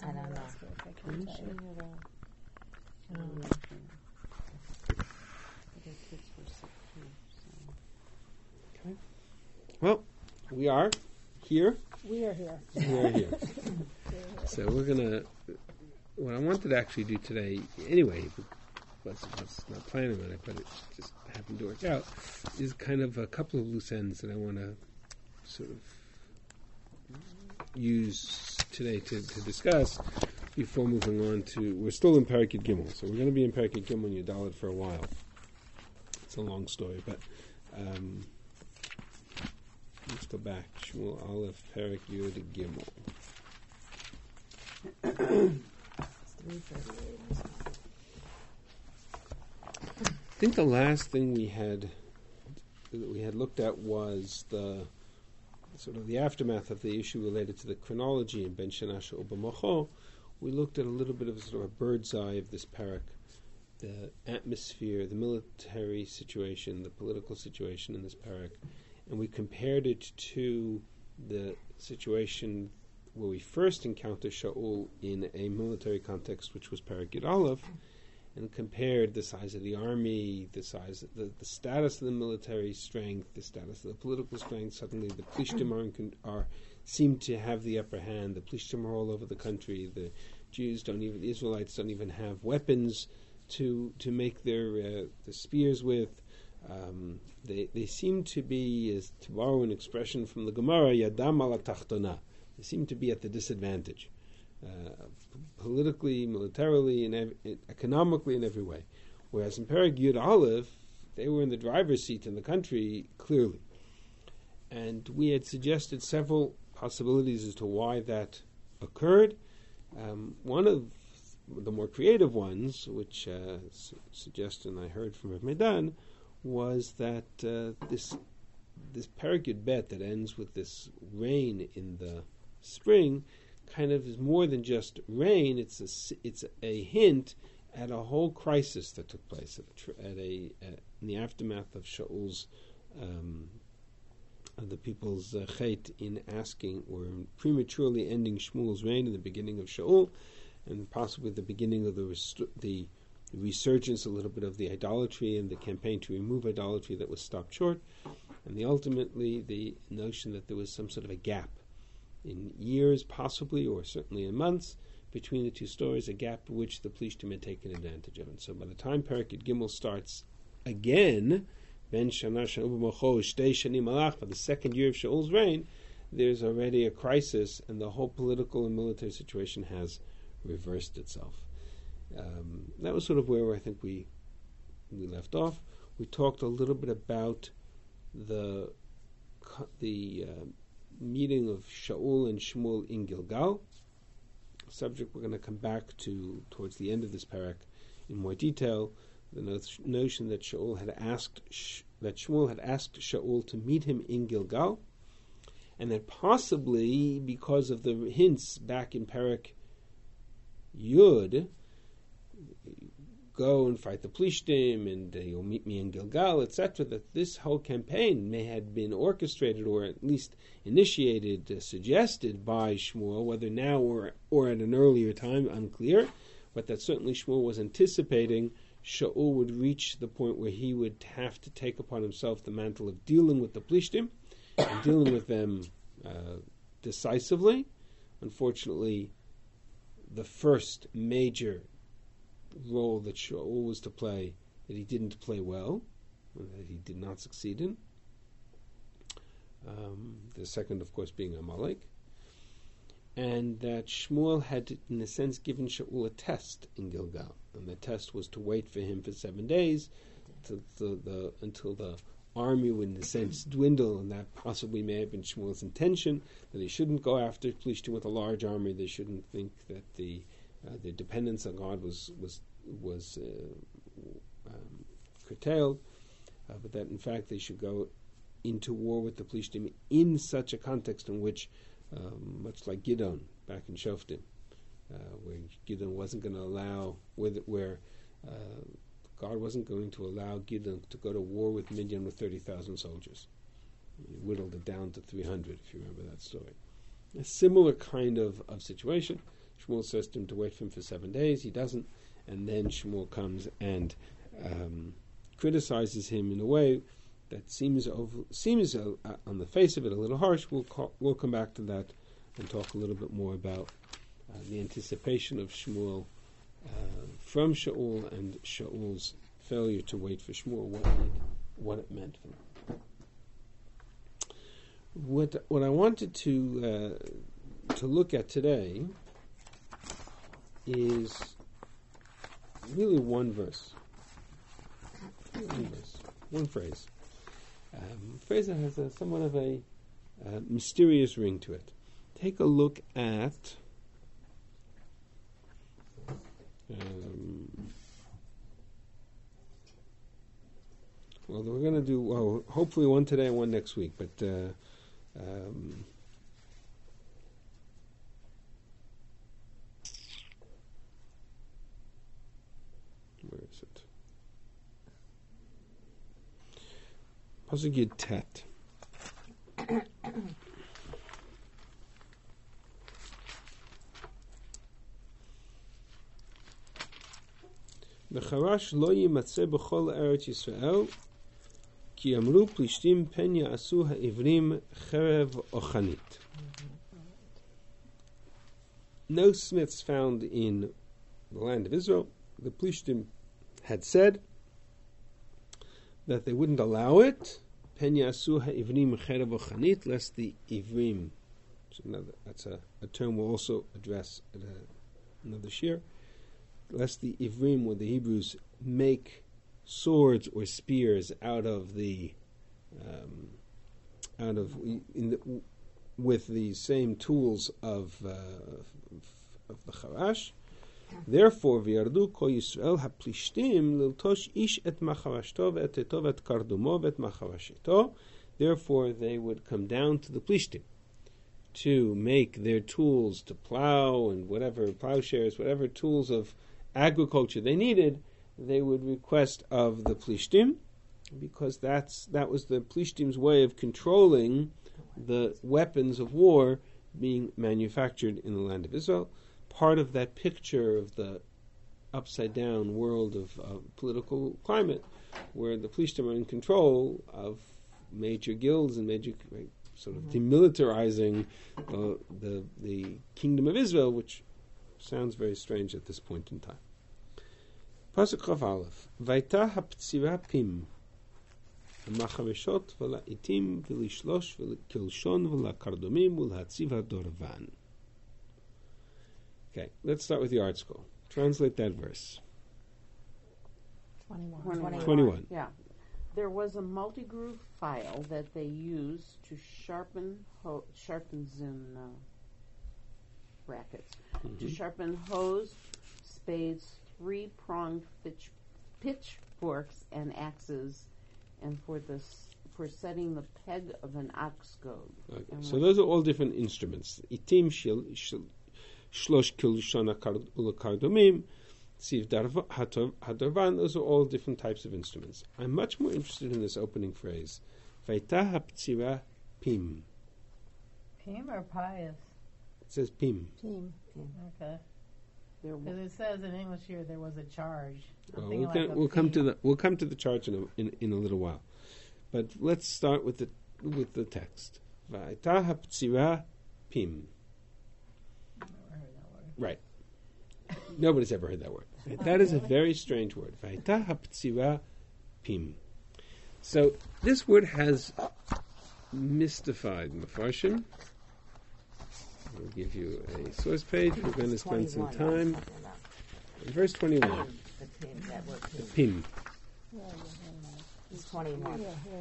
I don't know. I can't tell you. Okay. Well, we are here. We are here. We are here. So we're gonna. What I wanted to actually do today, anyway, was not planning on it, but it just happened to work out, is kind of a couple of loose ends that I want to sort of use today to discuss before moving on to. We're still in Parakid Gimel, so we're going to be in Parakid Gimel and Yudalit for a while. It's a long story, but let's go back. Shmuel Aleph Parak Yud Gimel. I think the last thing we had looked at was the sort of the aftermath of the issue related to the chronology in Ben Shana U'B'Mocho. We looked at a little bit of sort of a bird's eye of this parak, the atmosphere, the military situation, the political situation in this parak, and we compared it to the situation where we first encountered Shaul in a military context, which was Parak Yud Aleph, and compared the size of the army, the size, the status of the military strength, the status of the political strength. Suddenly, the Plishtim seem to have the upper hand. The Plishtim are all over the country. The the Israelites don't even have weapons to make their the spears with. They seem to be, as to borrow an expression from the Gemara, Yadam ala tachtona. They seem to be at the disadvantage. Politically, militarily, and economically, in every way. Whereas in Parak Yud Aleph, they were in the driver's seat in the country, clearly. And we had suggested several possibilities as to why that occurred. One of the more creative ones, which suggestion I heard from Rav Medan, was that this Parak Yud Bet that ends with this rain in the spring kind of is more than just rain. It's a hint at a whole crisis that took place in the aftermath of Shaul's of the people's chet in asking or prematurely ending Shmuel's reign in the beginning of Shaul, and possibly the beginning of the resurgence a little bit of the idolatry and the campaign to remove idolatry that was stopped short, and ultimately the notion that there was some sort of a gap in years, possibly, or certainly in months, between the two stories, a gap which the Plishtim had taken advantage of. And so by the time Parak Yud Gimel starts again, Ben Shana U'B'Mocho Shtei Shanim Malach, for the second year of Shaul's reign, there's already a crisis, and the whole political and military situation has reversed itself. That was sort of where I think we left off. We talked a little bit about the meeting of Shaul and Shmuel in Gilgal, a subject we're going to come back to towards the end of this parak in more detail. The notion that Shmuel had asked Shaul to meet him in Gilgal, and that possibly because of the hints back in Parak Yud, go and fight the Plishtim, and you'll meet me in Gilgal, etc., that this whole campaign may have been orchestrated, or at least initiated, suggested by Shmuel, whether now or at an earlier time, unclear, but that certainly Shmuel was anticipating Shaul would reach the point where he would have to take upon himself the mantle of dealing with the Plishtim, and dealing with them decisively. Unfortunately, the first major role that Shaul was to play, that he didn't play well, that he did not succeed in. The second, of course, being Amalek. And that Shmuel had, in a sense, given Shaul a test in Gilgal. And the test was to wait for him for 7 days until the army would, in a sense, dwindle, and that possibly may have been Shmuel's intention, that he shouldn't go after Plishtim with a large army. They shouldn't think that their dependence on God was curtailed, but that in fact they should go into war with the Plishtim in such a context in which, much like Gidon back in Shoftim, where Gidon wasn't going to allow, where God wasn't going to allow Gidon to go to war with Midian with 30,000 soldiers. He whittled it down to 300, if you remember that story. A similar kind of situation. Shmuel says to him to wait for him for 7 days. He doesn't, and then Shmuel comes and criticizes him in a way that seems on the face of it a little harsh. We'll come back to that and talk a little bit more about the anticipation of Shmuel from Shaul and Shaul's failure to wait for Shmuel, what it meant for him. What I wanted to look at today is really one verse, one phrase. A phrase that has somewhat of a mysterious ring to it. Take a look at well, we're going to do hopefully one today and one next week, but where is it? Pasuk Yud Tet. B'charash lo yimatzeh b'chol eretz Yisrael ki amru plishtim pen ya'asu ha'ivrim cherev ochanit. No smiths found in the land of Israel. The plishtim had said that they wouldn't allow it, pen ya'asu ha'ivrim cherev ochanit, lest the ivrim, that's a term we'll also address at another shir, lest the Ivrim, or the Hebrews, make swords or spears with the same tools of the Charash. Therefore, v'yardu kol Yisrael haplishtim liltosh ish et macharashto v'eteto v'et kardumo v'et macharashito. Therefore, they would come down to the Plishtim to make their tools to plow and whatever plowshares, whatever tools of agriculture they needed, they would request of the Plishtim, because that was the Plishtim's way of controlling the weapons of war being manufactured in the land of Israel. Part of that picture of the upside-down world of political climate, where the Plishtim are in control of major guilds and major sort of demilitarizing the kingdom of Israel, which sounds very strange at this point in time. Pasuk Chav Aleph. Vaita haptzira pim hamachaveshot v'la'itim v'lishlosh v'lakilshon v'lakardomim v'lhatziv hadorvan. Okay, let's start with the art school. Translate that verse. 21. Yeah. There was a multi-groove file that they used to sharpen in brackets. To sharpen hoes, spades, three-pronged pitchforks, and axes, and for setting the peg of an ox goad. Okay. So those are all different instruments. Itim shlosh kilshana kardomim, siv hadarvan. Those are all different types of instruments. I'm much more interested in this opening phrase. Vaita haptzira pim. Pim or pious? It says pim. Pim. Okay. Because it says in English here there was a charge. We'll come to the charge in a little while, but let's start with the text. Va'ita haptzira pim. Never heard that word. Right. Nobody's ever heard that word. That is a very strange word. Va'ita haptzira pim. So this word has mystified Mefarshim. I'll give you a source page. We're going to spend some time. In verse 21. The pim. It's 21.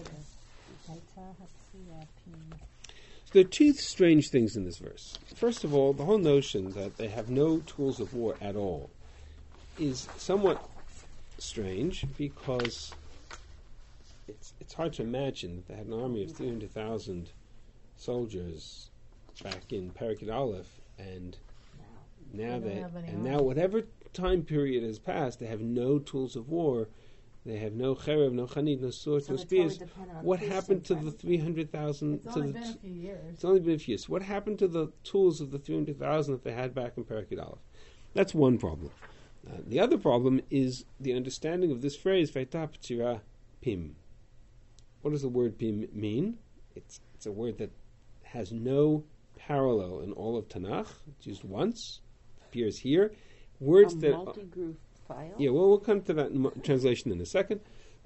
So there are two strange things in this verse. First of all, the whole notion that they have no tools of war at all is somewhat strange, because it's hard to imagine that they had an army of 300,000 soldiers back in Parakid Aleph, and now whatever time period has passed, they have no tools of war They have no cherev, no chanit, no swords, no spears. What happened to the 300,000? It's only been a few years. It's only been a few years. What happened to the tools of the 300,000 that they had back in Perek Aleph? That's one problem. The other problem is the understanding of this phrase, Vayta P'tzira Pim. What does the word Pim mean? It's a word that has no parallel in all of Tanakh. It's used once, appears here. Words that multi-groove file? Yeah, well, we'll come to that translation in a second.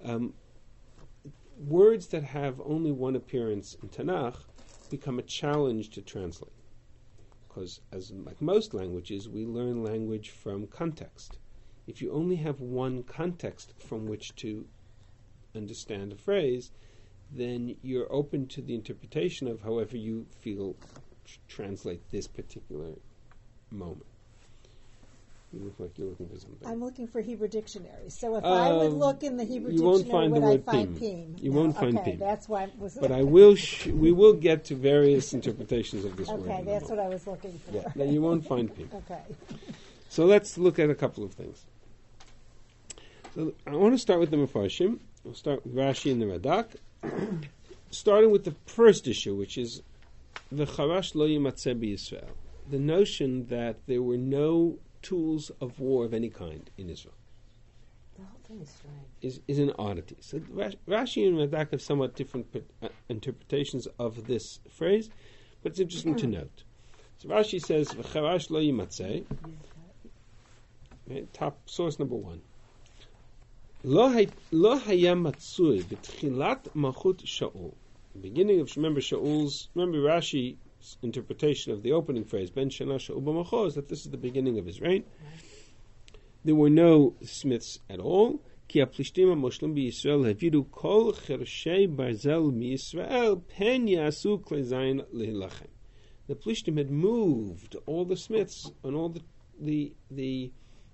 Words that have only one appearance in Tanakh become a challenge to translate. Because, like most languages, we learn language from context. If you only have one context from which to understand a phrase, then you're open to the interpretation of however you feel translate this particular moment. You look like you're looking for something. I'm looking for Hebrew dictionary. So if I would look in the Hebrew dictionary, won't find would the I word find pim. pim? You won't find okay, pim. That's why. But I will. We will get to various interpretations of this word. Okay, that's what I was looking for. Yeah, no, you won't find pim. Okay. So let's look at a couple of things. So I want to start with the Mefarshim. We'll start with Rashi and the Radak, starting with the first issue, which is the Charash lo yimatzeh b'Yisrael, the notion that there were no tools of war of any kind in Israel. The whole thing is strange. Is an oddity. So Rashi and Radak have somewhat different interpretations of this phrase, but it's interesting to note. So Rashi says, "V'charash lo yimatzeh." Top source number 1. Lo haya matzui b'tchilat malchut Shaul. The beginning of remember Rashi's interpretation of the opening phrase Ben Shana Shaul b'macho is that this is the beginning of his reign. There were no smiths at all. Ki aplishtim hamoshlim b'Yisrael havidu kol chershei barzel miYisrael pen yasu klei zayin lehilachem. The Plishtim had moved all the smiths and all the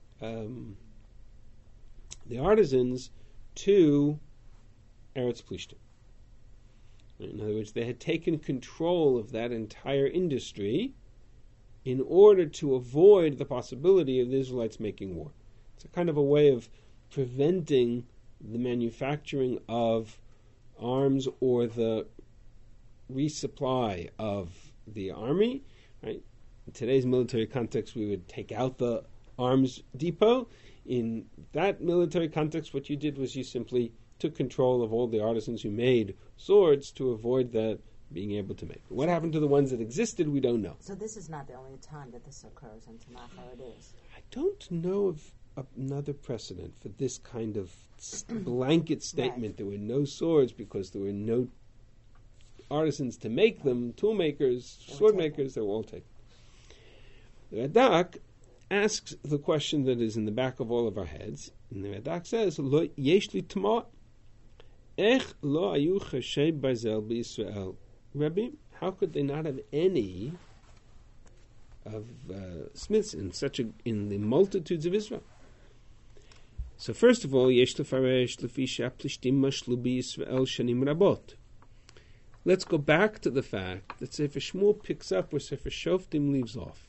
artisans to Eretz Plishtim. In other words, they had taken control of that entire industry in order to avoid the possibility of the Israelites making war. It's a kind of a way of preventing the manufacturing of arms or the resupply of the army. Right? In today's military context, we would take out the arms depot. In that military context, what you did was you simply took control of all the artisans who made swords to avoid that being able to make. What happened to the ones that existed, we don't know. So this is not the only time that this occurs in Tanakh, how it is. I don't know of another precedent for this kind of blanket statement. Right. There were no swords because there were no artisans to make them, tool makers, sword makers, they were all taken. The Radak asks the question that is in the back of all of our heads, and the Radak says, Lo yesh li tama, ech lo ayu cheshei barzel b'Yisrael. Rabbi, how could they not have any of smiths in the multitudes of Israel? So first of all, yesh lefaresh lefi she'aplishtim mashlu b'Yisrael shanim rabot. Let's go back to the fact that Sefer Shmuel picks up where Sefer Shoftim leaves off.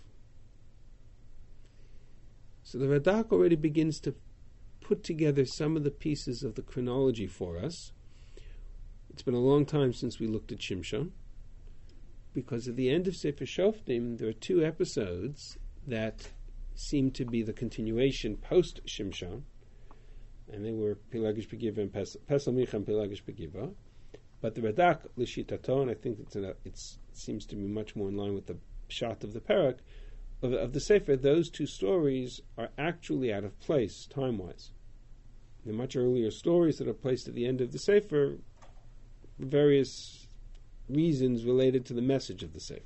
So the Radak already begins to put together some of the pieces of the chronology for us. It's been a long time since we looked at Shimshon, because at the end of Sefer Shoftim, there are 2 episodes that seem to be the continuation post-Shimshon, and they were Pelagish Begiva and Pesel Micha and Pelagish Begiva. But the Radak, L'shitato, and I think it seems to be much more in line with the shot of the Perek, of the Sefer, those 2 stories are actually out of place, time-wise. The much earlier stories that are placed at the end of the Sefer, various reasons related to the message of the Sefer.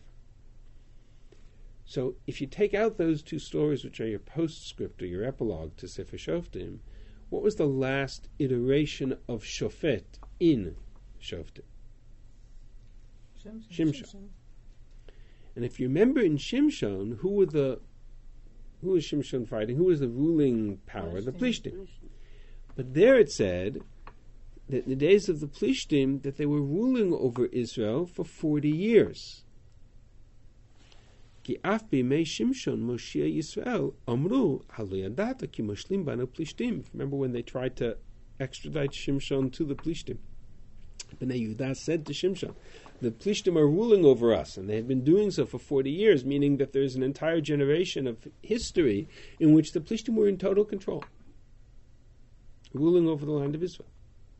So if you take out those 2 stories, which are your postscript or your epilogue to Sefer Shoftim, what was the last iteration of Shofet in Shoftim? Shimshon. And if you remember in Shimshon, who was Shimshon fighting? Who was the ruling power? The Plishtim. But there it said that in the days of the Plishtim, that they were ruling over Israel for 40 years. Ki af b'mei Shimshon Moshiach Yisrael amru halu yadata ki moshlim banu Plishtim. Remember when they tried to extradite Shimshon to the Plishtim. Bnei Yehuda said to Shimshon, the Plishtim are ruling over us, and they have been doing so for 40 years, meaning that there's an entire generation of history in which the Plishtim were in total control, ruling over the land of Israel.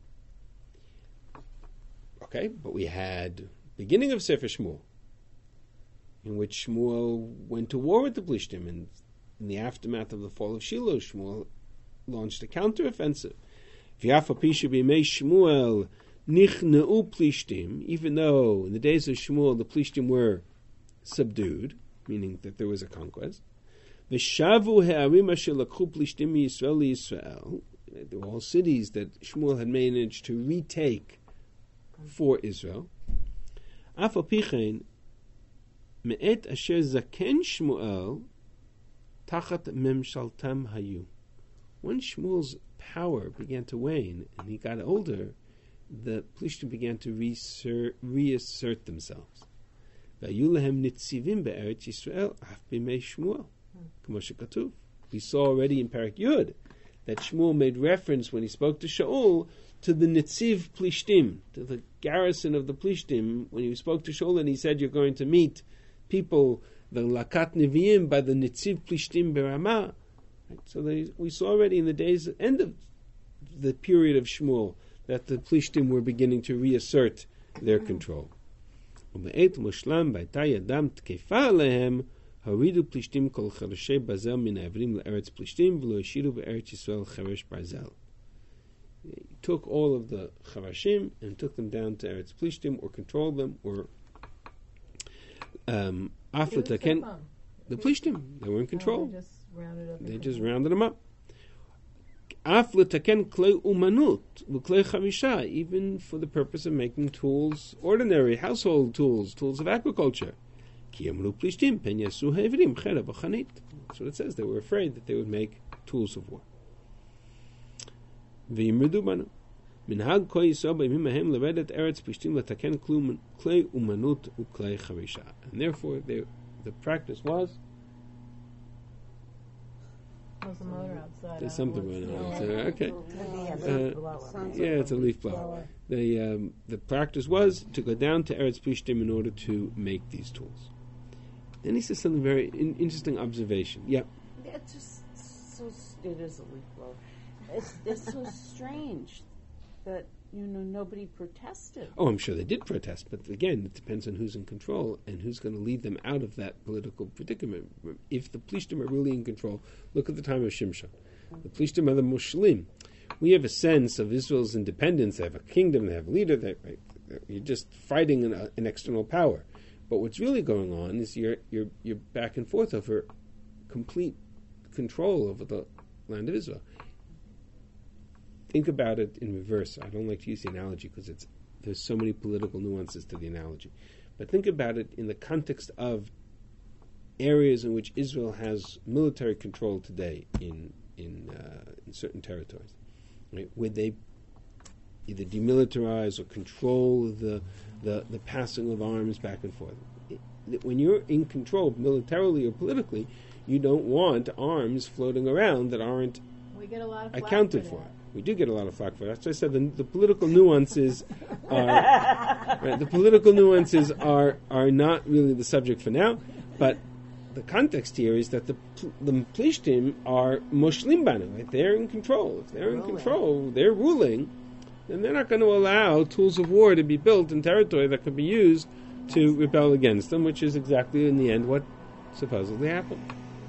Okay, but we had beginning of Sefer Shmuel, in which Shmuel went to war with the Plishtim, and in the aftermath of the fall of Shiloh, Shmuel launched a counteroffensive. V'yafa pisha b'yimei Shmuel nichneu Plishtim, even though in the days of Shmuel the Plishtim were subdued, meaning that there was a conquest. V'shavu he'arim asher lakchu Plishtim Yisrael Yisrael. They were all cities that Shmuel had managed to retake for Israel. Af al pi chen, me'et asher zaken Shmuel tachat memshaltam hayu. When Shmuel's power began to wane and he got older, the Plishtim began to reassert themselves. V'ayu lehem nitzivim be'eretz Yisrael af b'mei Shmuel. K'mo shekatuv. We saw already in Parak Yud that Shmuel made reference when he spoke to Shaul to the Nitziv Plishtim, to the garrison of the Plishtim, when he spoke to Shaul and he said, you're going to meet people, the Lakat Nevi'im, by the Nitziv Plishtim Beramah. Right? So we saw already in the days, end of the period of Shmuel, that the Plishtim were beginning to reassert their control. Haridu Plishtim kol charashei bazel min avrim le'eretz Plishtim v'lo yeshiru be'eretz Yisrael charesh barzel. He took all of the charashim and took them down to Eretz Plishtim, or controlled them, or aflataken the Plishtim. They were in control. They just rounded them up. Aflataken klei umanut v'klei charisha, even for the purpose of making tools, ordinary household tools of agriculture. That's what it says. They were afraid that they would make tools of war. And therefore, the practice was. There's a motor outside. There's something going on. Okay. It's a leaf blower. The practice was to go down to Eretz Plishtim in order to make these tools. Then he says something very interesting observation. Yeah. It's just so. It is a leaf blower. It's so strange that nobody protested. Oh, I'm sure they did protest, but again, it depends on who's in control and who's going to lead them out of that political predicament. If the Plishtim are really in control, look at the time of Shimshon. The Plishtim are the Mushlim. We have a sense of Israel's independence. They have a kingdom. They have a leader. You're just fighting an external power. But what's really going on is you're back and forth over complete control over the land of Israel. Think about it in reverse. I don't like to use the analogy because there's so many political nuances to the analogy. But think about it in the context of areas in which Israel has military control today in certain territories. Right? Where they either demilitarize or control the passing of arms back and forth. When you're in control militarily or politically, you don't want arms floating around that aren't accounted for. We do get a lot of flack for that. So I said the political nuances are right, the political nuances are not really the subject for now, but the context here is that the Plishtim are Mushlim Banu, right? They're in control. If they're in control, they're ruling, then they're not going to allow tools of war to be built in territory that could be used to rebel against them, which is exactly in the end what supposedly happened.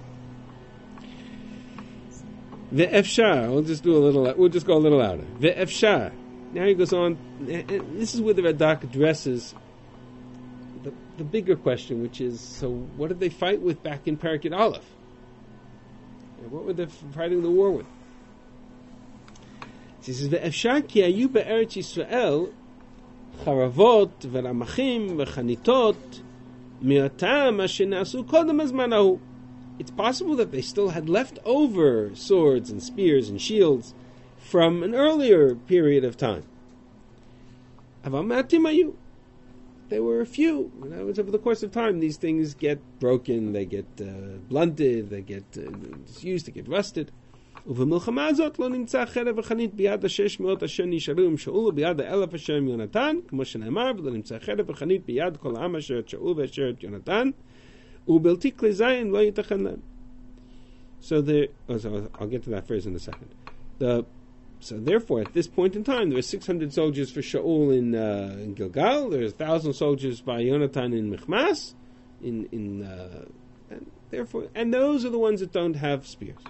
Ve'efshar, we'll just go a little louder. Ve'efshar. Now he goes on, this is where the Radak addresses the bigger question, which is, so what did they fight with back in Parak Yud Aleph? What were they fighting the war with? He says, "Ve'efshar ki ayu be'eretz Yisrael charavot ve'ramachim ve'chanitot mi'atam asher nasu kodem hazmanahu." It's possible that they still had left over swords and spears and shields from an earlier period of time. Aval ma'atim ayu. There were a few. In other words, over the course of time, these things get broken, they get blunted, they get disused, they get rusted. ובמלחמה הזאת לא נמצא חרב וחנית ביד 600 אשר נשארו עם שאול וביד 1,000 אשר עם יונתן, כמו שנאמר, ולא נמצא חרב וחנית ביד כל העם אשר את שאול ואשר את יונתן, ובלתי כלי זין לא ייתכן להם. So I'll get to that phrase in a second. So therefore, at this point in time, there were 600 soldiers for Shaul in Gilgal. There were 1,000 soldiers by Yonatan in Michmas. And those are the ones that don't have spears.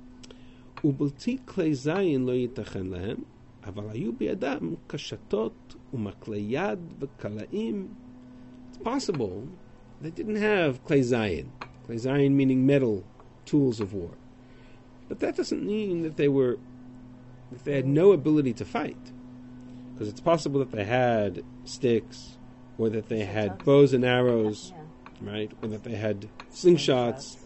ובלתי כלי זין לא ייתכן להם, אבל היו בידם קשתות ומקלי יד וקלעים. It's possible they didn't have klei zayin. Klei zayin meaning metal tools of war. But that doesn't mean that they had no ability to fight. Because it's possible that they had sticks, or that they had bows and arrows, right? Or that they had slingshots.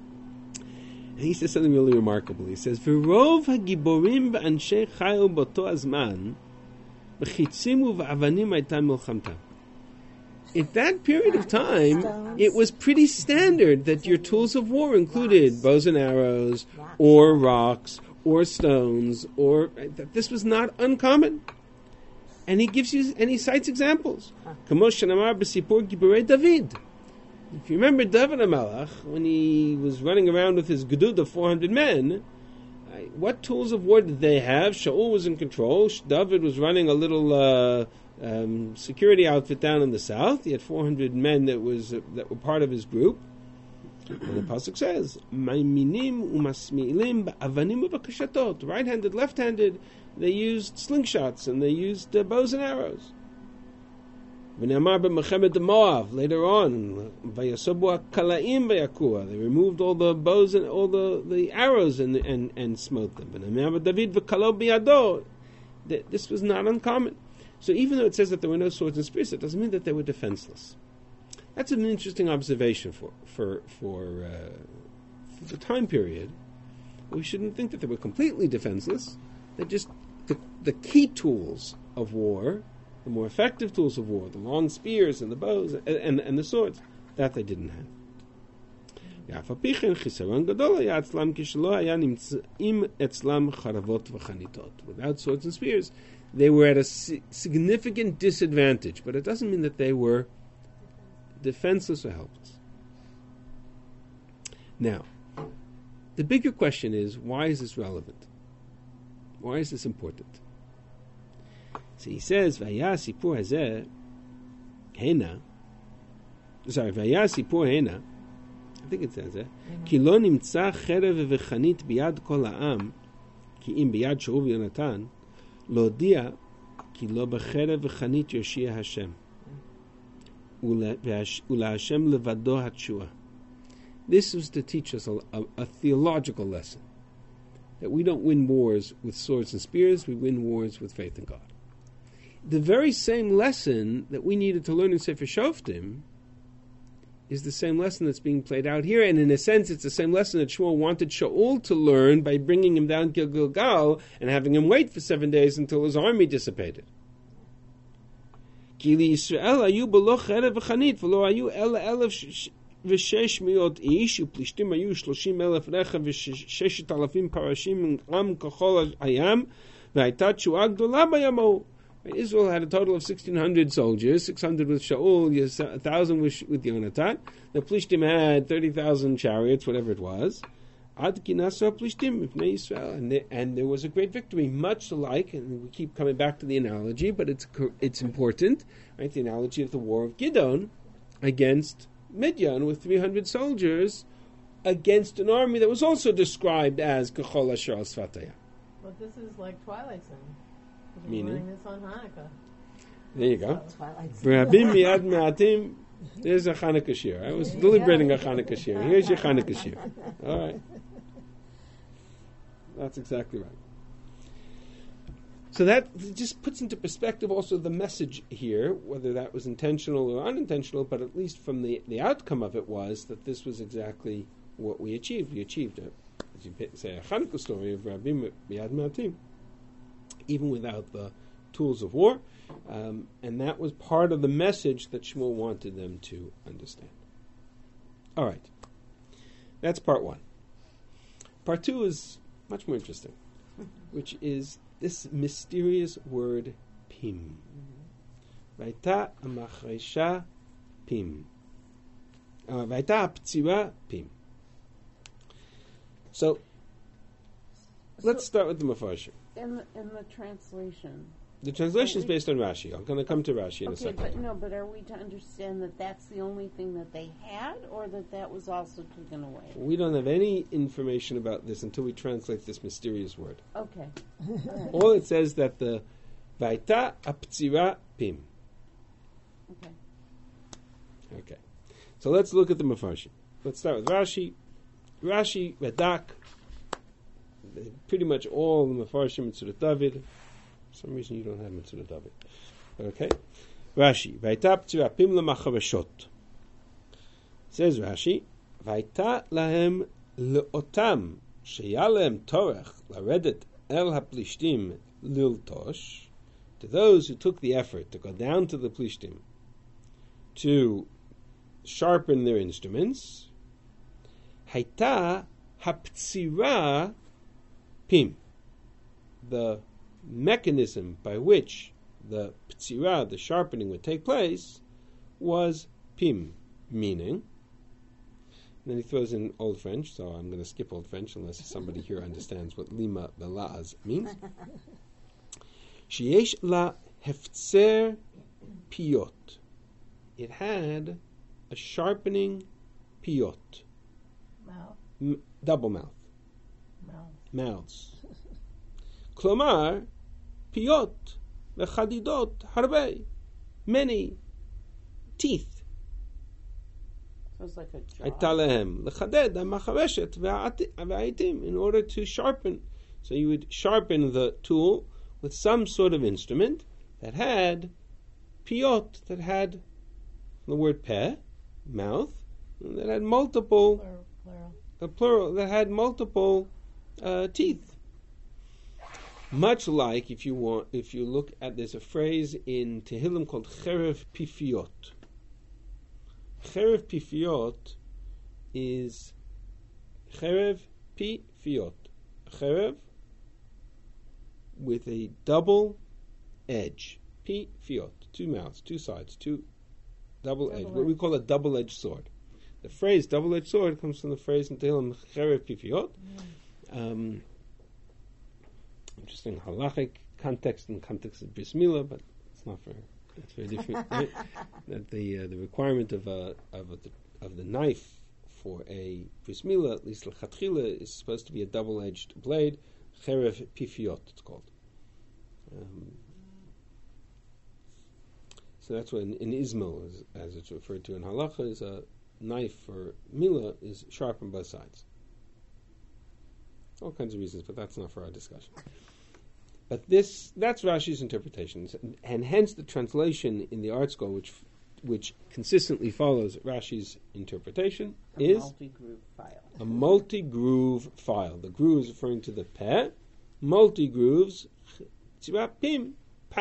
And he says something really remarkable. He says, "V'rov hagiborim v'anshei chayil b'oto azman, b'chitzim u'v'avanim hayta milchamta." At that period of time, it was pretty standard that your tools of war included bows and arrows, or rocks, or stones, or that this was not uncommon. And he cites examples. Kamosh shenamar b'sipur giborei David. If you remember David HaMelech, when he was running around with his gedud of 400 men, what tools of war did they have? Shaul was in control. David was running a little security outfit down in the south. He had 400 men that were part of his group. And the pasuk says, "Maiminim umasmi'ilim ba'avanim u'bakashatot." Right-handed, left-handed, they used slingshots and they used bows and arrows. V'ne'amar b'mechem Moav. Later on, vayasobu ha'kalaim v'yakua. They removed all the bows and all the arrows and smote them. V'ne'amar David v'kalo b'yado. This was not uncommon. So even though it says that there were no swords and spears, it doesn't mean that they were defenseless. That's an interesting observation for the time period. We shouldn't think that they were completely defenseless. They're just the key tools of war, the more effective tools of war, the long spears and the bows and the swords, that they didn't have. Without swords and spears, they were at a significant disadvantage, but it doesn't mean that they were defenseless or helpless. Now, the bigger question is, why is this relevant? Why is this important? So he says, "Vaya sipur hazeh hena." Sorry, "Vaya sipur hena." I think it says that. "Ki lo nimtza cherev v'chanit biyad kol ha'am, ki im biyad Shaul v'Yonatan, lo dia ki lo b'cherev v'chanit yoshia Hashem." This was to teach us a theological lesson. That we don't win wars with swords and spears, we win wars with faith in God. The very same lesson that we needed to learn in Sefer Shoftim is the same lesson that's being played out here, and in a sense it's the same lesson that Shmuel wanted Shaul to learn by bringing him down to Gilgal and having him wait for 7 days until his army dissipated. כי לישראל היו בלא חרב וחנית, ולא היו אלא 1,600 איש, ופלישתים היו 30,000 רכב ו6,000 פרשים עם כחול הים, והייתה תשועה גדולה ביום ההוא. Israel had a total of 1,600 soldiers, 600 with Shaul, 1,000 with Yonatan. The Plishtim had 30,000 chariots, whatever it was. Ad kinasa Plishtim Mipnei Yisrael, and there was a great victory, much alike. And we keep coming back to the analogy, but it's important, right? The analogy of the war of Gidon against Midian with 300 soldiers against an army that was also described as Kechol Asher al Sfataya. But this is like Twilight Zone. We're Meaning? learning this on Hanukkah. There you go. Twilight Zone. Rabim miyad me'atim. There's a Hanukkah shir. I was deliberating a Hanukkah shir. Here's your Hanukkah shir. All right. That's exactly right. So that just puts into perspective also the message here, whether that was intentional or unintentional, but at least from the outcome of it was that this was exactly what we achieved. We achieved, as you say, a Hanukkah story of Rabim Miyad Me'atim, even without the tools of war. And that was part of the message that Shmuel wanted them to understand. All right. That's part one. Part two is much more interesting, which is this mysterious word pim. Vaita amachresha pim. Vaita ptzira pim. So, let's start with the Mefarshim. In the translation. The translation is based on Rashi. I'm going to come to Rashi in a second. But are we to understand that that's the only thing that they had, or that was also taken away? We don't have any information about this until we translate this mysterious word. Okay. All it says that the Vaita aptzira pim. Okay. Okay. So let's look at the Mefarshim. Let's start with Rashi. Rashi, Radak, pretty much all the Mefarshim in Surah David. For some reason you don't have Mitzvah David. Okay. Rashi, Vaita ptzira pim lemachaveshot. Says Rashi, Vaita lahem leotam sheyalem torach laredet el haplishtim liltosh. To those who took the effort to go down to the Plishtim to sharpen their instruments, Haita haptzira pim. The mechanism by which the ptzira, the sharpening, would take place was pim, meaning. And then he throws in Old French, so I'm going to skip Old French unless somebody here understands what lima belaz means. Sheyesh la heftzer piyot. It had a sharpening piyot. Mouth. Double mouth. Mouths. Klomar, piyot, lechadidot, harbe, many teeth. So it's like a jaw. Etalehem, lechaded, ha'machareshet, ve'aitim, in order to sharpen. So you would sharpen the tool with some sort of instrument that had piyot, that had the word peh, mouth, that had multiple, plural, that had multiple teeth. Much like if you look at, there's a phrase in Tehillim called cherev pifiot. Cherev pifiot is cherev pifiot. Cherev with a double edge. Pifiot, two mouths, two sides, two double edge. What we call a double-edged sword. The phrase double-edged sword comes from the phrase in Tehillim cherev pifiot. Interesting halachic context, in the context of bris milah, but it's not for. It's very different. Right? That the requirement of the knife for a bris milah, at least l'chatchila, is supposed to be a double-edged blade. Cherev pifiot, it's called. So that's what in Ismail, as it's referred to in halacha, is a knife for milah is sharp on both sides. All kinds of reasons, but that's not for our discussion. But that's Rashi's interpretation, and hence the translation in the Art Scroll, which consistently follows Rashi's interpretation, is multi-groove file. A multi-groove file. The groove is referring to the peh, multi-grooves, pim,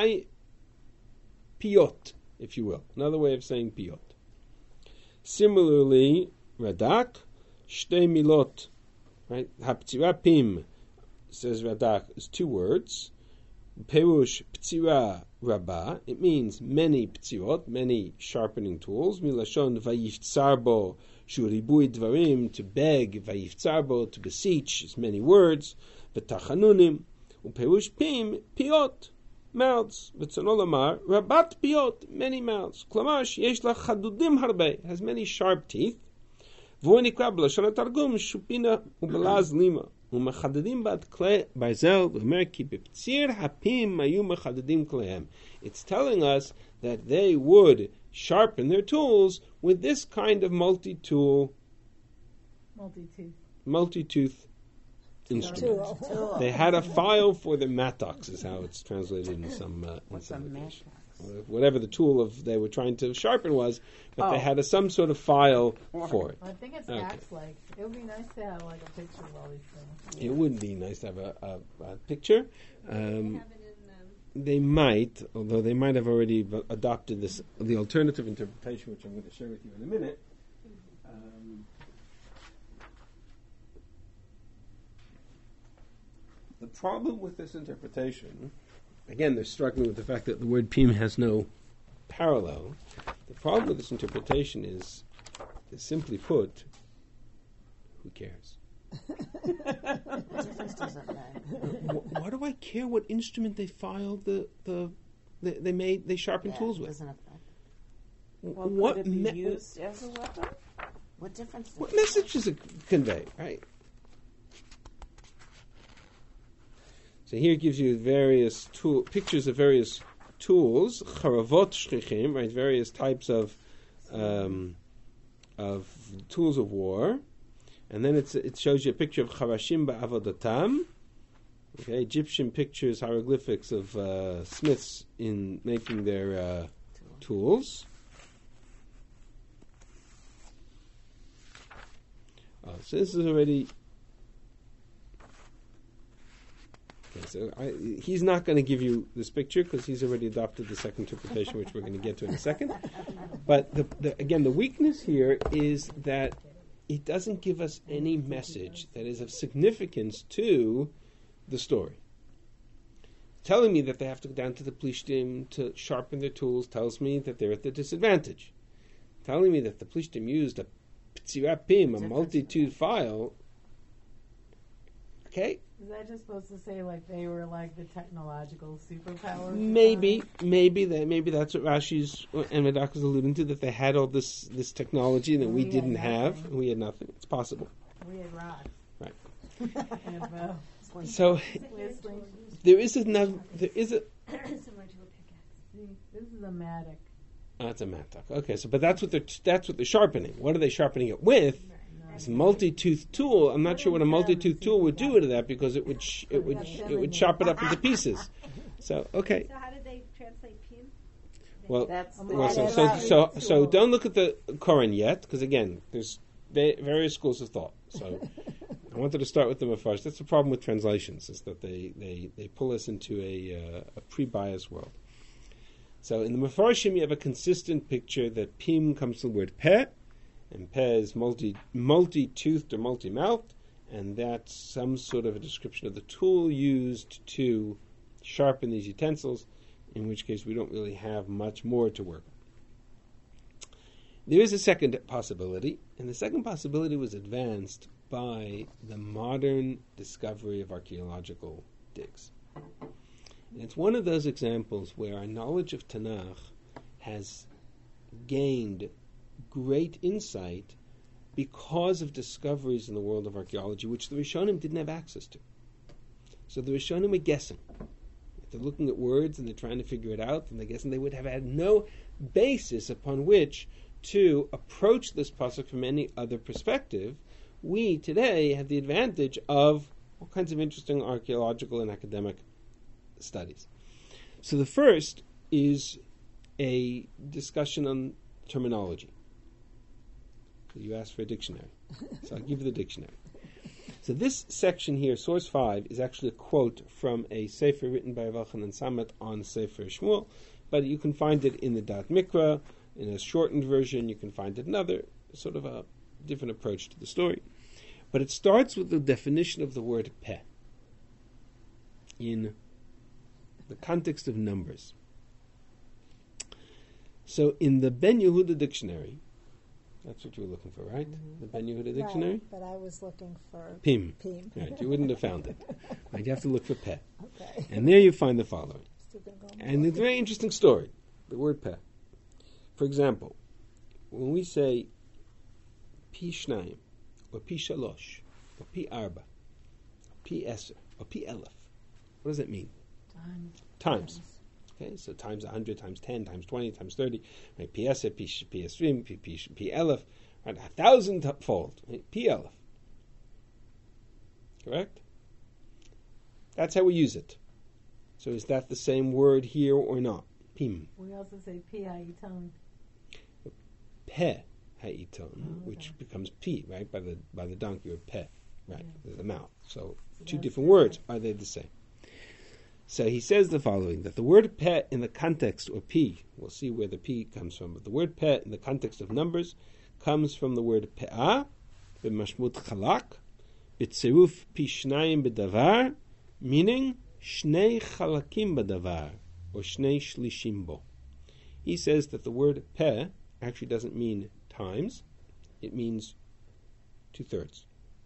piyot, if you will. Another way of saying piyot. Similarly, Radak, shtei milot, right? Haptzira pim, says Radak, is two words. Perush ptzira rabba. It means many ptzirot, many sharpening tools. Milashon vayiftzar bo shuribui dvarim, to beg, vayiftzar bo, to beseech, is many words. V'tachanunim. Uperush pim, piyot, mouths. V'tzonolamar, rabat piyot, many mouths. Klamash, yesh la chadudim harbe, has many sharp teeth. V'onikra b'lashon targum shupina ubelaz lima. Umachadadim bad kle barzel v'merki b'ptzir hapim mayu machadadim klehem. It's telling us that they would sharpen their tools with this kind of multi-tooth instrument. They had a file for the mattocks, is how it's translated in some. What's a mattock? Whatever the tool they were trying to sharpen was, but they had some sort of file for it. I think it's axe-like. It would be nice to have like a picture of all these things. It would be nice to have a picture. They might, although they might have already adopted the alternative interpretation, which I'm going to share with you in a minute. The problem with this interpretation, again, they're struggling with the fact that the word pim has no parallel. The problem with this interpretation is simply put, who cares? What difference does it make? Why do I care what instrument they filed they sharpened tools with? Doesn't affect. Well, What could it be used as a weapon? What difference does What it message does it convey, right? So here it gives you various pictures of various tools, charavot shlichim, right? Various types of tools of war, and then it shows you a picture of charashim ba'avodatam. Okay, Egyptian pictures, hieroglyphics of smiths in making their tools. So this is already. Okay, so he's not going to give you this picture because he's already adopted the second interpretation, which we're going to get to in a second. But again, the weakness here is that it doesn't give us any message that is of significance to the story. Telling me that they have to go down to the Plishtim to sharpen their tools tells me that they're at the disadvantage. Telling me that the Plishtim used a Ptzirapim, a multitude file. Okay? Is that just supposed to say like they were like the technological superpower? Maybe that's what Rashi's and Medak is alluding to, that they had all this technology that we didn't have. We had nothing. It's possible. We had rocks. Right. And, so there is another. There is a. Similar to a pickaxe. this is a matic. That's a matak. Okay, so but that's what they're sharpening. What are they sharpening it with? It's a multi-tooth tool. I'm not sure what a multi-tooth tool would do to that because it would chop it up into pieces. So okay. So how did they translate pim? Well, That's so don't look at the Koran yet because again, there's various schools of thought. So I wanted to start with the Mefarsh. That's the problem with translations, is that they pull us into a pre-biased world. So in the Mefarshim, you have a consistent picture that pim comes from the word peh, and peh is multi-toothed or multi-mouthed, and that's some sort of a description of the tool used to sharpen these utensils, in which case we don't really have much more to work on. There is a second possibility, and the second possibility was advanced by the modern discovery of archaeological digs. And it's one of those examples where our knowledge of Tanakh has gained great insight because of discoveries in the world of archaeology, which the Rishonim didn't have access to. So the Rishonim were guessing. If they're looking at words and they're trying to figure it out, and they're guessing they would have had no basis upon which to approach this pasuk from any other perspective. We today have the advantage of all kinds of interesting archaeological and academic studies. So the first is a discussion on terminology. You asked for a dictionary, so I'll give you the dictionary. So this section here, source 5, is actually a quote from a sefer written by Rav Elchanan Samet on Sefer Shmuel, but you can find it in the Dat Mikra, in a shortened version. You can find it another sort of a different approach to the story. But it starts with the definition of the word peh in the context of numbers. So in the Ben Yehuda dictionary, that's what you were looking for, right? Mm-hmm. The Ben Yehuda dictionary? Right, but I was looking for Pim. Pim. Right, you wouldn't have found it. Right, you have to look for peh. Okay. And there you find the following. Still gonna go And it's a very interesting story, the word peh. For example, when we say pi shnayim, or pi shalosh, or pi arba, or pi eser, or pi elef, what does that mean? Times. Okay, so times 100, times 10, times 20, times 30, right? Pi eser, pi esrim, pi elef, right? 1,000-fold, right? Pi elef. Correct? That's how we use it. So is that the same word here or not? Pim. We also say pi-iton. Peh ha'iton, which becomes pi, right? By the donkey, or peh, right? The mouth. So two different words. Are they the same? So he says the following, that the word peh in the context, or pi, we'll see where the pi comes from, but the word peh in the context of numbers comes from the word pe'ah, b'mashmut chalak, b'tziruf pi shnayim b'davar, meaning shnei chalakim badavar, or shnei shlishim bo. He says that the word peh actually doesn't mean times, it means 2/3.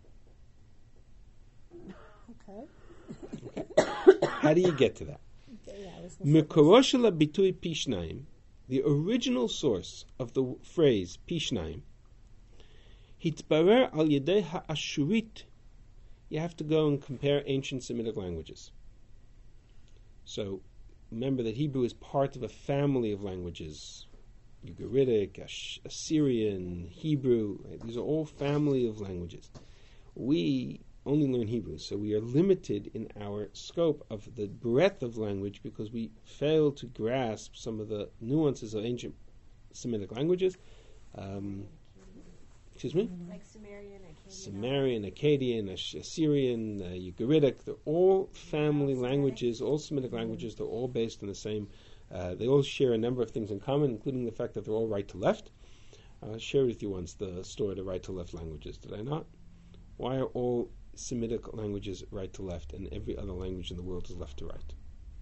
Okay. How do you get to that? Mekoro shel habitui pishnayim, the original source of the phrase pishnayim, hitbarer al yedei ha'ashurit. You have to go and compare ancient Semitic languages. So remember that Hebrew is part of a family of languages. Ugaritic, Assyrian, Hebrew. Right? These are all family of languages. We only learn Hebrew, so we are limited in our scope of the breadth of language because we fail to grasp some of the nuances of ancient Semitic languages. Excuse me? Like Sumerian, Akkadian. Sumerian, Akkadian, Assyrian, Ugaritic, they're all family languages, all Semitic languages, they're all based on the same, they all share a number of things in common, including the fact that they're all right to left. I shared with you once the story of the right to left languages, did I not? Why are all Semitic languages right to left and every other language in the world is left to right?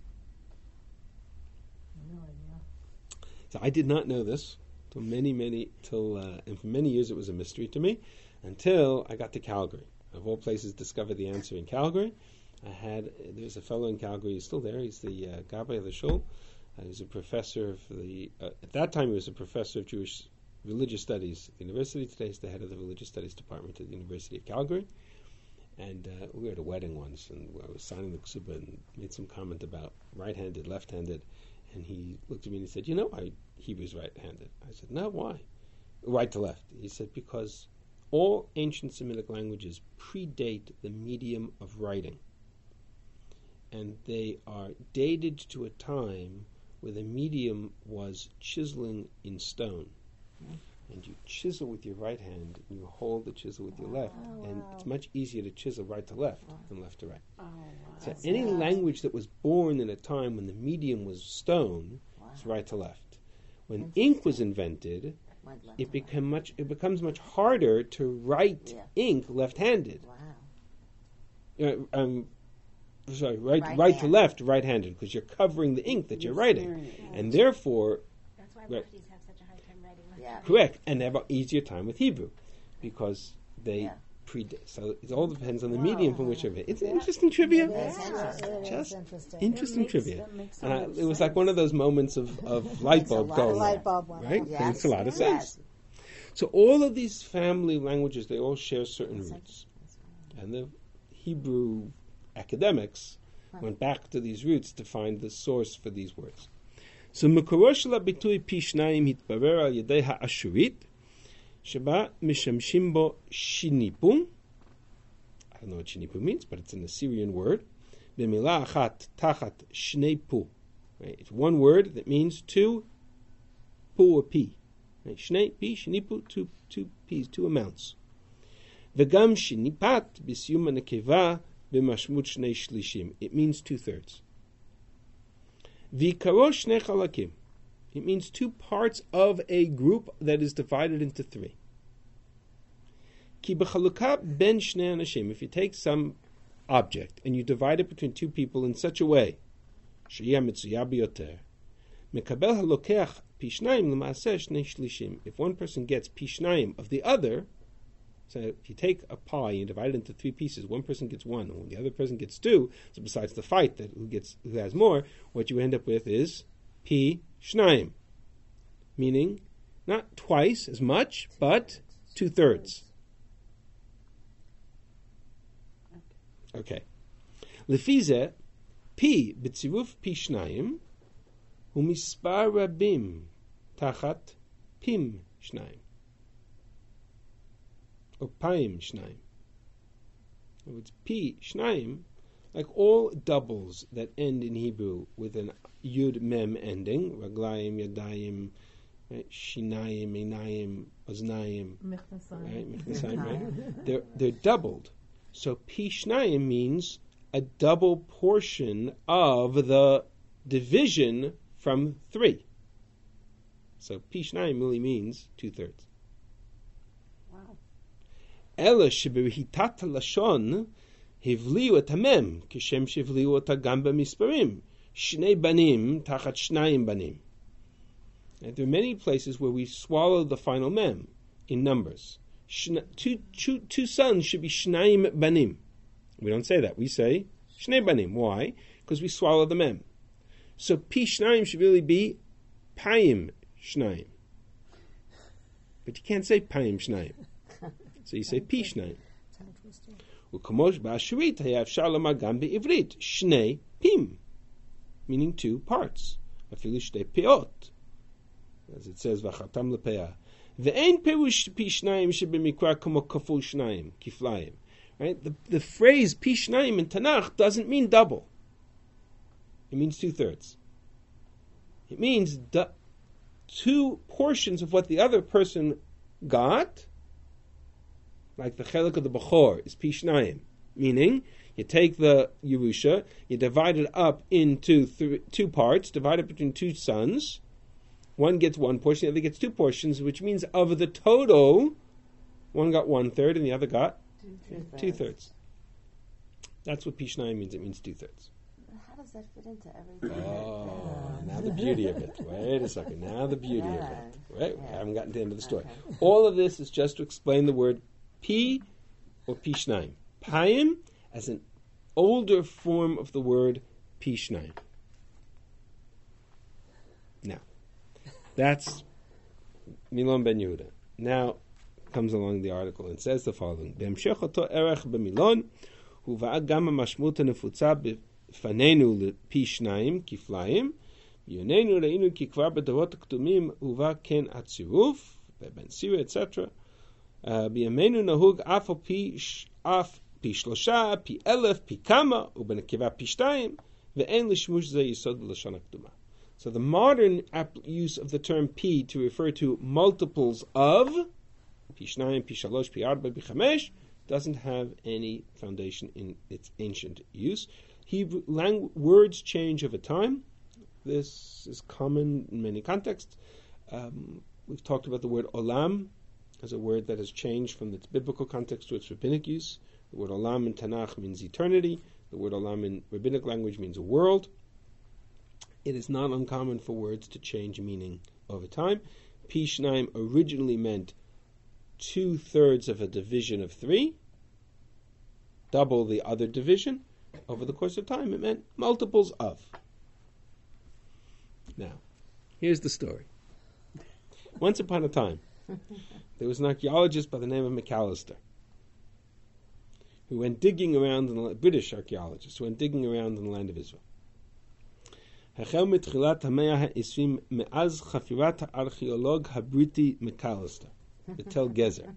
No idea. So I did not know this and for many years it was a mystery to me until I got to Calgary. Of all places, discovered the answer in Calgary. There's a fellow in Calgary, he's still there, he's the Gabbai of the Shul. He was a professor of at that time he was a professor of Jewish religious studies at the university. Today he's the head of the religious studies department at the University of Calgary. And we were at a wedding once, and I was signing the ksuba and made some comment about right-handed, left-handed, and he looked at me and he said, "You know, Hebrew's right-handed." I said, "No, why? Right to left." He said, "Because all ancient Semitic languages predate the medium of writing, and they are dated to a time where the medium was chiseling in stone." And you chisel with your right hand, and you hold the chisel with your left. And it's much easier to chisel right to left than left to right. So any language that was born in a time when the medium was stone is right to left. When ink was invented, it becomes much harder to write ink left-handed. Right to left, right-handed, because you're covering the ink that you're writing. And therefore... That's why lefties have such a hard time writing left. Correct, and they have an easier time with Hebrew because they predate. So it all depends on the medium from which it's interesting trivia. Just interesting trivia. It was like one of those moments of light bulb going on, right? Yes. Makes a lot of sense. So all of these family languages, they all share certain roots, and the Hebrew academics went back to these roots to find the source for these words. So מקורו של הביטוי פי שניים התברר על ידי האשורית שבה משמשים בו שיניפום. I don't know what שיניפום means, but it's an Assyrian word. במילה אחת תחת שני פו. It's one word that means two פו or p. שני פי, שיניפו, two p's, two amounts. וגם שיניפת בסיום הנקבה במשמעות שני שלישים. It means 2/3. V'ikaro shnei chalakim. It means two parts of a group that is divided into three. Ki b'chalukah ben shnei anashim. If you take some object and you divide it between two people in such a way, sheyeh mitzuyah biyoter, mekabel halokeach pi shnayim l'maaseh shnei shlishim. If one person gets pi shnayim of the other, so if you take a pie and divide it into three pieces, one person gets one, and when the other person gets two, so besides the fight that who has more, what you end up with is pi shnayim, meaning not twice as much, but 2/3. Okay. Lefize pi b'tziruf pi shnayim hu mispar rabim tachat pim shnayim. Or paim shnayim. In other words, pi shnayim, like all doubles that end in Hebrew with an yud mem ending, raglayim, yadayim, right? Shinayim, einayim, oznayim, right? Right? They're doubled. So pi shnayim means a double portion of the division from 3. So pi shnayim really means 2/3. Ela shebehitat lashon Hivliu et hamem, kishem shivliu ota gam b'misparim. Shnei banim tachat shnayim banim. And there are many places where we swallow the final mem in numbers. Two sons should be shnayim banim. We don't say that. We say shnei banim. Why? Because we swallow the mem. So pi shnayim should really be payim shnayim. But you can't say payim shnayim. So you say pi shnayim. U'kamosh ba'ashurit hayav shalom agam be'ivrit. Shnei pim. Meaning two parts. Afilu shtei peot. As it says, v'chatam lepeah. Ve'ein perush pi shnayim shebemikra kamo kaful shnayim, kiflayim. Right? The phrase pi shnayim in Tanakh doesn't mean double. It means 2/3. It means two portions of what the other person got, like the chelik of the Bechor is pi shnayim, meaning you take the Yerusha, you divide it up into two parts, divide it between two sons. One gets one portion, the other gets two portions, which means of the total, one got 1/3 and the other got 2/3. That's what pi shnayim means. It means 2/3. How does that fit into everything? Oh, now the beauty of it. Wait a second. Now the beauty of it. Right? Yeah. I haven't gotten to the end of the story. Okay. All of this is just to explain the word pi or pi shnayim. Payim as an older form of the word pi shnayim. Now, that's Milon ben Yehuda. Now comes along the article and says the following: B'hemshech oto erech b'Milon huva'ah gam ha'mashmut ha'nefutza b'fanenu lepi shnayim kiflayim b'yonenu re'inu ki kvar b'dorot ha'ktumim huva'ah ken atziruf b'ben sira etc. B'yameinu nahug af pi shlosha pi elef pi kama u'benekeva pi shtayim ve'en l'shmush ze yisod b'lashon ha'ktumah. So the modern use of the term pi to refer to multiples of pi shnayim, pi shalosh, pi arba, pi chamesh doesn't have any foundation in its ancient use. Hebrew words change over time. This is common in many contexts. We've talked about the word olam as a word that has changed from its biblical context to its rabbinic use. The word olam in Tanakh means eternity. The word olam in rabbinic language means a world. It is not uncommon for words to change meaning over time. Pi shnayim originally meant 2/3 of a division of 3, double the other division. Over the course of time, it meant multiples of. Now, here's the story. Once upon a time, there was an archaeologist by the name of McAllister who went digging around, British archaeologist, who went digging around in the land of Israel. החל מתחילת המאה ה-20 מאז חפירת הארכיאולוג הבריטי מקליסטר, Betel Gezer.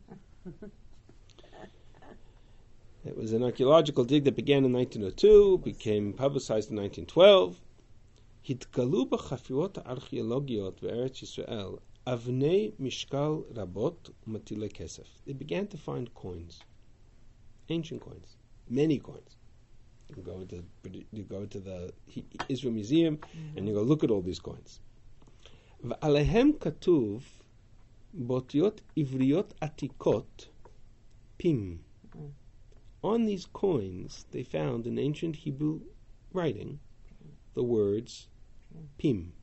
It was an archaeological dig that began in 1902, became publicized in 1912. התגלו בחפירות הארכיאולוגיות בארץ ישראל אבני משקל רבות ומטילי כסף. They began to find coins, ancient coins, many coins. You go to the Israel Museum and you go look at all these coins. ועליהם כתוב באותיות עבריות עתיקות pim. On these coins they found in ancient Hebrew writing the words pim.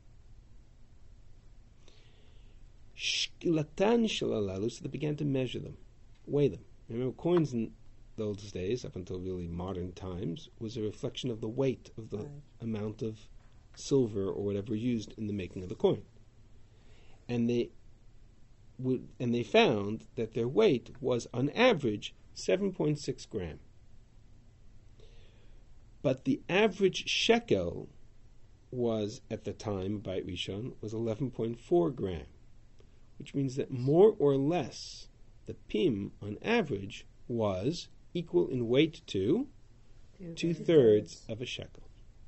Shkilatan shalalalu, so they began to measure them, weigh them. Remember, coins in those days, up until really modern times, was a reflection of the weight of the amount of silver or whatever used in the making of the coin. And they found that their weight was, on average, 7.6 gram. But the average shekel was, at the time, Beit Rishon, was 11.4 gram, which means that more or less the pim, on average, was equal in weight to 2/3 of a shekel.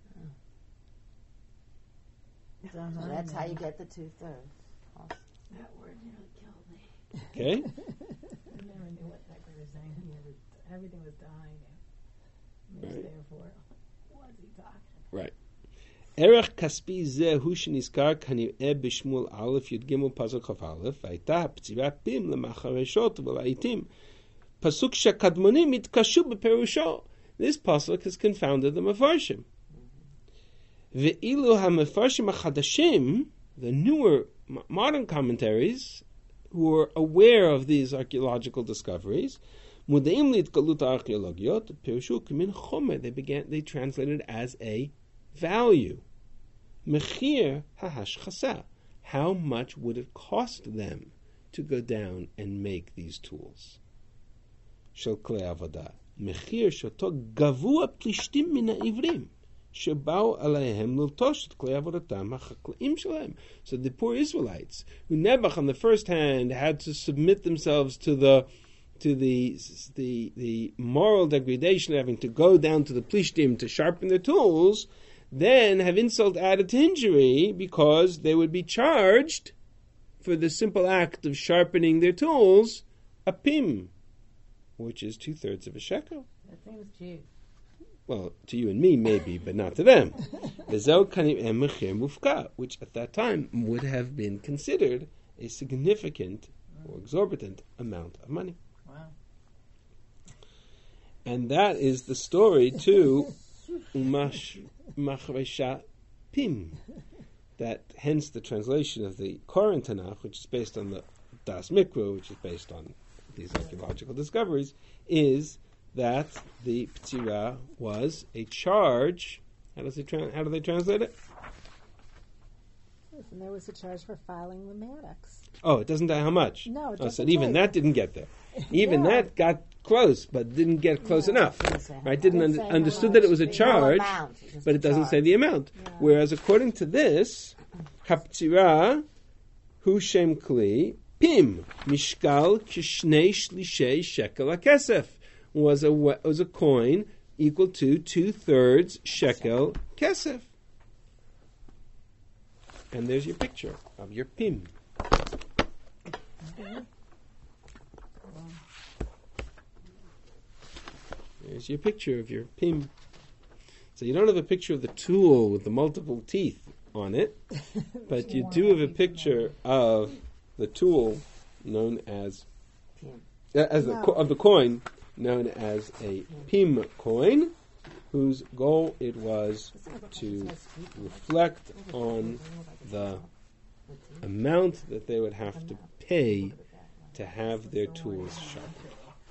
So that's how you get the 2/3. Awesome. That word nearly killed me. Okay? I never knew what that guy was saying. Everything was dying. Right. Therefore, what is he talking about? Right. ערך כספי זה הוא שנזכר כנראה בשמואל א' י"ג פסוק כ"א, והייתה הפצירה פים למחרשות ולעיתים Pasuk shekadmonim itkashu beperusho. This pasuk has confounded the mefarshim. Ve'ilu ha-mefarshim ha-chadashim, the newer modern commentaries, who are aware of these archaeological discoveries, mudaim litgalut archeologiot pirushu k'min chomer. They translated it as a value. Mechir hahashchasa. How much would it cost them to go down and make these tools? Shel klei avodah. Mechir shoto gavua plishtim min ha'ivrim. So the poor Israelites, who Nebuch on the first hand had to submit themselves to the moral degradation of having to go down to the plishtim to sharpen their tools, then have insult added to injury because they would be charged for the simple act of sharpening their tools a pim, which is 2/3 of a shekel. That seems cheap. Well, to you and me, maybe, but not to them. Which at that time would have been considered a significant or exorbitant amount of money. Wow. And that is the story to Machresha Pim. That, hence the translation of the Koran Tanakh, which is based on the Das Mikra, which is based on these archaeological discoveries, is that the P'tira was a charge. How do they translate it? And there was a charge for filing the mattocks. Oh, it doesn't say how much. No, it so doesn't. even that didn't get there. Even that got close, but didn't get close enough. Right? Didn't understood that it was a charge, but it doesn't say the amount. Yeah. Whereas according to this, Haptira Hu Shem Kli Pim Mishkal Kishnei Shlishei Shekel HaKesef was a coin equal to 2/3 shekel kesef. And there's your picture of your pim. There's your picture of your pim. So you don't have a picture of the tool with the multiple teeth on it, but you do have a picture of the tool known as of the coin known as a pim coin, whose goal it was to reflect on the amount that they would have to pay to have their tools sharpened.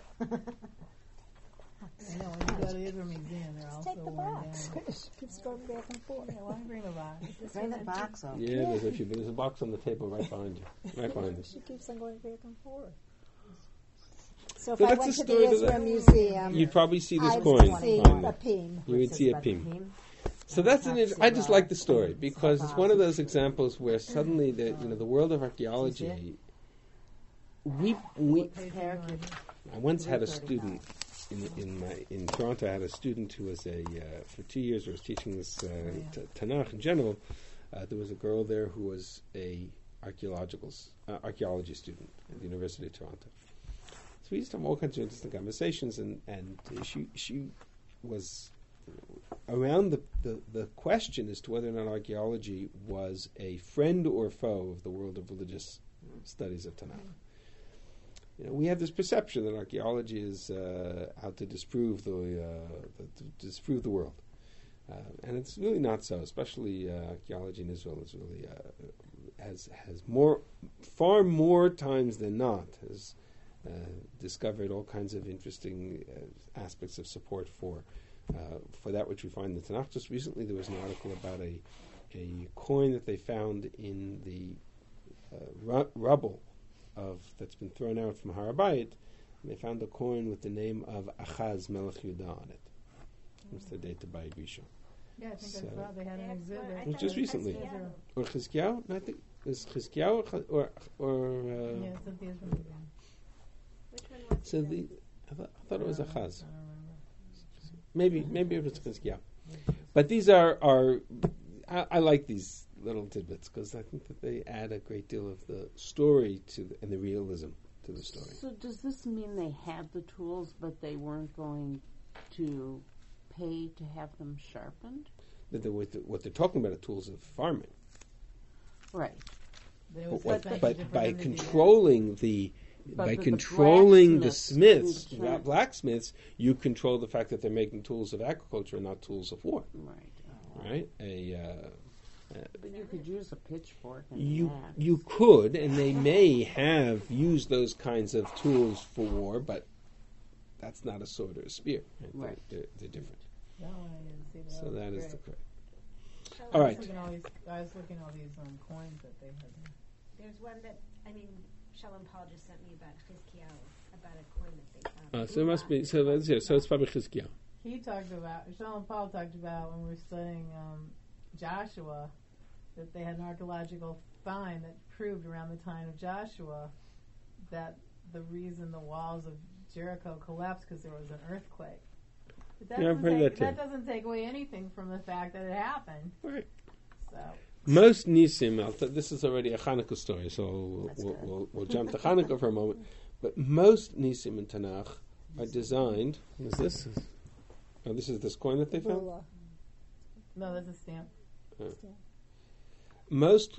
I know, when you go to the Israel Museum, they're also take the box. She keeps going back and forth. Yeah, why bring the box? Bring the box up. Yeah, there's a box on the table right behind you. Right behind us. She keeps on going back and forth. So if So I that's went the to story the of Israel Museum, You'd probably see this I'd coin. see behind a you. pim. You would see a pim. So that's I just like the story because it's one of those examples where suddenly the world of archaeology. I once had a student in Toronto. I had a student who was for 2 years was teaching this Tanakh in general. There was a girl there who was a archaeology student at the University of Toronto. So we used to have all kinds of interesting conversations, and she was around the question as to whether or not archaeology was a friend or foe of the world of religious studies of Tanakh. We have this perception that archaeology is out to disprove the world, and it's really not so. Especially archaeology in Israel is really has far more times than not has discovered all kinds of interesting aspects of support for that which we find in the Tanakh. Just recently, there was an article about a coin that they found in the rubble that's been thrown out from Har HaBayit, and they found a coin with the name of Achaz Melech Yehuda on it. It's the date of Bayit Rishon. Yeah, I think I saw they had an exhibit. Just recently. Or Chizkiyahu? No, I think it's Chizkiyahu or yeah, it's at the Israel Museum. Which one was so I thought it was Achaz. Maybe it was Chizkiyahu. But these are I like these little tidbits because I think that they add a great deal of the story and the realism to the story. So does this mean they had the tools but they weren't going to pay to have them sharpened? What they're talking about are tools of farming. Right. But by controlling the But by the controlling the blacksmiths smiths, can- blacksmiths, you control the fact that they're making tools of agriculture and not tools of war. Right. Right? But you could use a pitchfork and You an axe. you could, and they may have used those kinds of tools for war, but that's not a sword or a spear. Right. They're different. No, I didn't see that. So that is Great. the correct. Shall All I- right. I was looking at all these coins that they had. There's one that, Shalom Paul just sent me about Chizkiyahu, about a coin that they found. So it must be. So that's it. So it's probably Chizkiyahu. He talked about, Sean Paul talked about when we were studying Joshua, that they had an archaeological find that proved around the time of Joshua that the reason the walls of Jericho collapsed because there was an earthquake. But that Yeah, I've doesn't heard take- that too. doesn't take away anything from the fact that it happened. Right. So Most Nisim, this is already a Hanukkah story, so we'll jump to Hanukkah for a moment. But most Nisim in Tanakh are designed. What is this? Oh, this is this coin that they found? Bula. no, that's a stamp. Most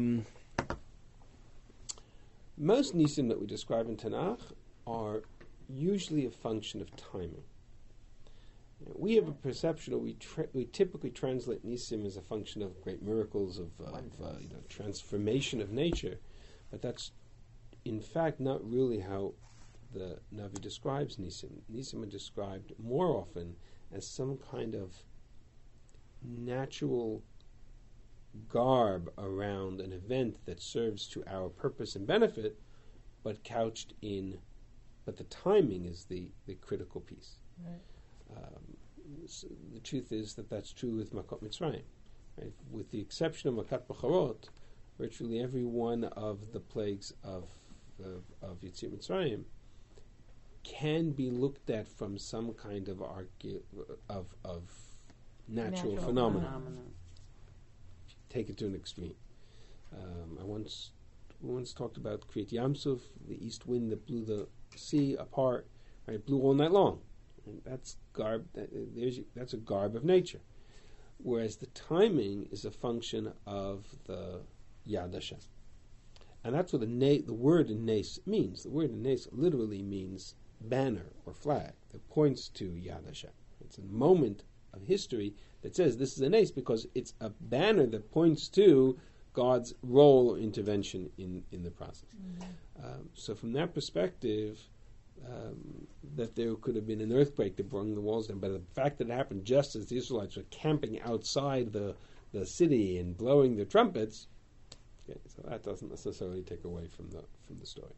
Nisim that we describe in Tanakh are usually a function of timing. We have a perception, or we typically translate Nisim as a function of great miracles, of transformation of nature, but that's in fact not really how the Navi describes Nisim. Nisim are described more often as some kind of natural garb around an event that serves to our purpose and benefit, but couched in, but the timing is the critical piece. Right. So the truth is that that's true with Makot Mitzrayim. Right? With the exception of Makat B'charot, virtually every one of the plagues of Yetziat Mitzrayim can be looked at from some kind of natural phenomenon. Phenomenon. Take it to an extreme. I once talked about Kriyat Yamsuf, the east wind that blew the sea apart. Right, it blew all night long. And that's garb. That's a garb of nature. Whereas the timing is a function of the Yad Hashem. And that's what the word in Nes means. The word in Nes literally means banner or flag that points to Yad Hashem. It's a moment of history that says this is a Nes because it's a banner that points to God's role or intervention in the process. Mm-hmm. So from that perspective, that there could have been an earthquake that brought the walls down, but the fact that it happened just as the Israelites were camping outside the city and blowing their trumpets, okay, so that doesn't necessarily take away from the story.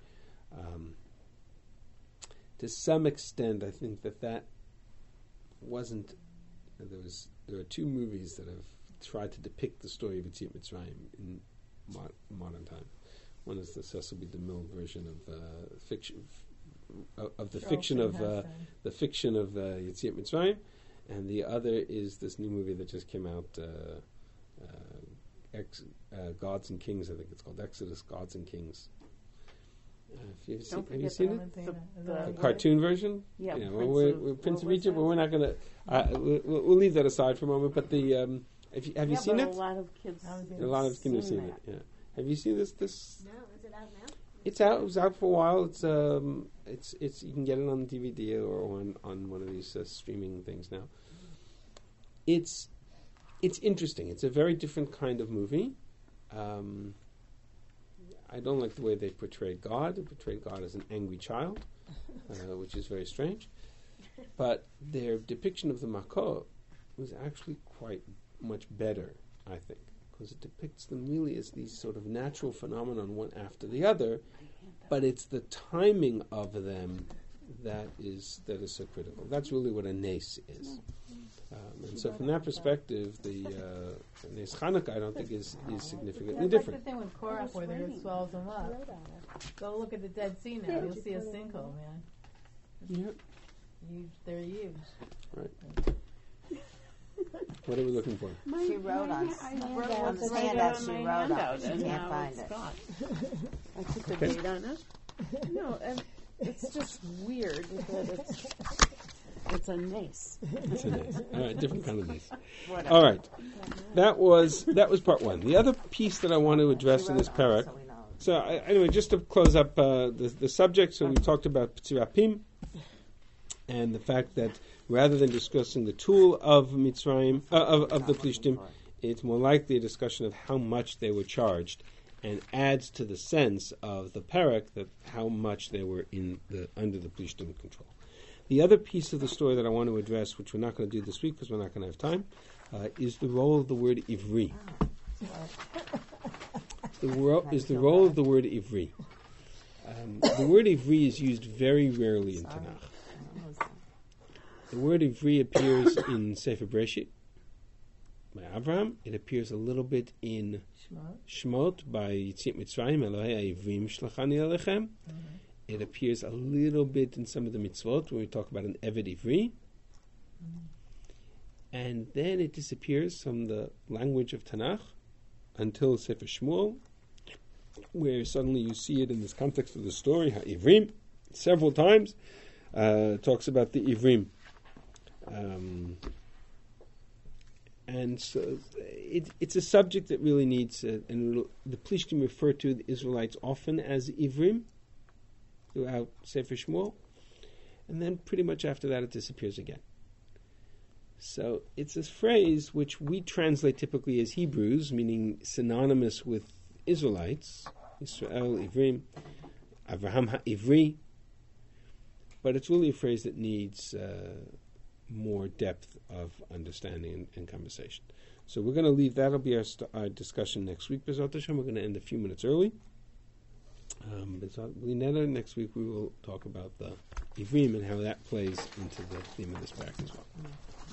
To some extent, I think that wasn't. There are two movies that have tried to depict the story of Yetziat Mitzrayim in modern time. One is the Cecil B. DeMille version of fiction. Of the fiction of Yetziat Mitzrayim, and the other is this new movie that just came out, Gods and Kings. I think it's called Exodus, Gods and Kings. Have you seen it? The cartoon version? Yeah, we're Prince of Egypt, but we're not going to. We'll leave that aside for a moment. But the have you seen it? A lot of kids. A lot of kids have seen it. Yeah. Have you seen this? No, is it out now? It's out. It was out for a while. It's you can get it on DVD or on one of these streaming things now. It's interesting. It's a very different kind of movie. I don't like the way they portrayed God. They portrayed God as an angry child, which is very strange. But their depiction of the Makot was actually quite much better, I think, because it depicts them really as these sort of natural phenomenon, one after the other. But it's the timing of them that is so critical. That's really what a Nes is. And so from that perspective, the Nes Chanukah I don't think is significantly different. Like the thing with Korach where there swells them up. Go look at the Dead Sea now. You'll see a sinkhole, man. Yep. Huge. They're huge. Right. What are we looking for? She wrote on the handout. She wrote on. She can't find it. I took the date on it. No, and it's just weird that it's a Nes. It's a Nes. All right, different kind of Nes. Whatever. All right, that was part one. The other piece that I want to address in this parak. So we know. So anyway, just to close up the subject, so we talked about P'tzirapim and the fact that rather than discussing the tool of Mitzrayim, of the Plishtim, it's more likely a discussion of how much they were charged, and adds to the sense of the parak that how much they were under the Plishtim control. The other piece of the story that I want to address, which we're not going to do this week because we're not going to have time, is the role of the word Ivri. The role of the word Ivri. The word Ivri is used very rarely in Tanakh. The word Ivri appears in Sefer Breshit by Avraham. It appears a little bit in Shmot by Yetziat Mitzrayim, Elohei Ivrim Shlachani Alechem. It appears a little bit in some of the mitzvot when we talk about an Eved Ivri. And then it disappears from the language of Tanakh until Sefer Shmuel, where suddenly you see it in this context of the story, HaIvrim, several times, talks about the Ivrim. And so it's a subject that really needs, and the Plishtim refer to the Israelites often as Ivrim throughout Sefer Shmuel, and then pretty much after that it disappears again. So it's a phrase which we translate typically as Hebrews, meaning synonymous with Israelites, Israel, Ivrim, Avraham HaIvri, but it's really a phrase that needs more depth of understanding and conversation. So we're going to leave, that'll be our discussion next week, B'ezrat Hashem. We're going to end a few minutes early. Next week we will talk about the Ivrim and how that plays into the theme of this parak as well.